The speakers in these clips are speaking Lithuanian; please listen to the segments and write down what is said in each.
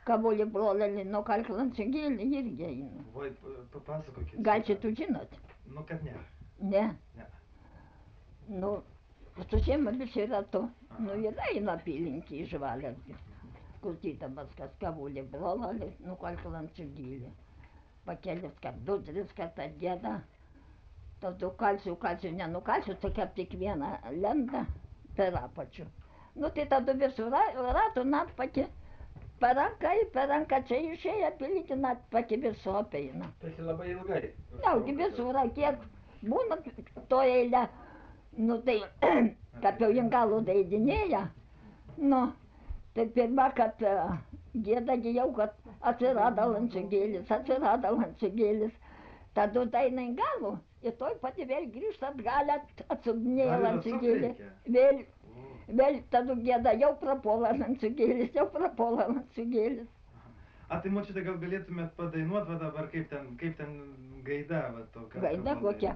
Kavoli broleli nuo Kalklansugėlė irgi eina. Voi, papasakokit. Gal šitų žinot? Nu, kad ne. Ne. Ne. Nu, su šeima visi ratu. Aha. Nu, ir eina apylinkį išvalęs. Klausydamas, kas Kavoli broleli nuo Kalklansugėlė. Pakelis kart, 2-3 kartą gieda. Tada kalsiu, nenukalsiu, tai kaip tik vieną lentą per apačių. Nu, tai tada visų ratų natpaki. Per ranką čia išėję apylinkį natpaki visų apeina. Tai labai ilgai. Naugi visų kiek būna to eilę. Nu, tai kaip jau ingalo daidinėja. Nu, tai pirmą, kad giedagi jau, kad atsirado Landsugėlis. Tada daina ingalo. Ir toj pati vėl grįžta atgal, atsukdinėja Landsugėlį. Vėl tada gieda, jau prapuola Landsugėlis. A, tai močiute, gal galėtumėt padainuot va dabar, kaip ten gaida, va to. Gaida kokia?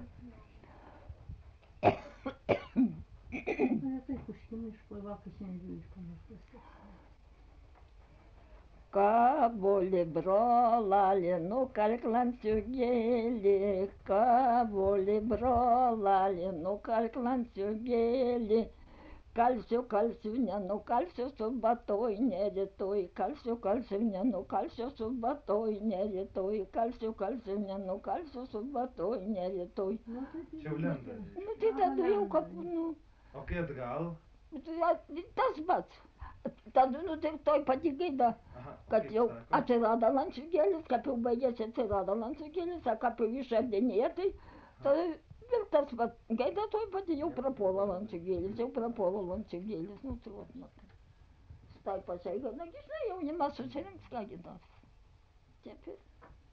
Kavoli broleli nuo Kalklansugėlė, Kavoli broleli nuo Kalklansugėlė. Kalsiu, nenukalsiu su batoj nerytoj, kalsiu, nenukalsiu su batoj nerytoj, kalsiu, nenukalsiu su batoj nerytoj. Čia jau lenda. Nu, tai tada jau kad, nu. O kai atgal? Tas pats. Tada, nu, tai toj pati gaida, kad jau atsirado Landsugėlis, kaip jau baigėsi atsirado Landsugėlis, kaip jau išardinėja, tai ir tas vat, gaida toj pati jau prapuola Landsugėlis, nu tai vat, matai. Stai pasai, nagi, žinai, jaunimas susirinks, ką gi dar. Taip ir.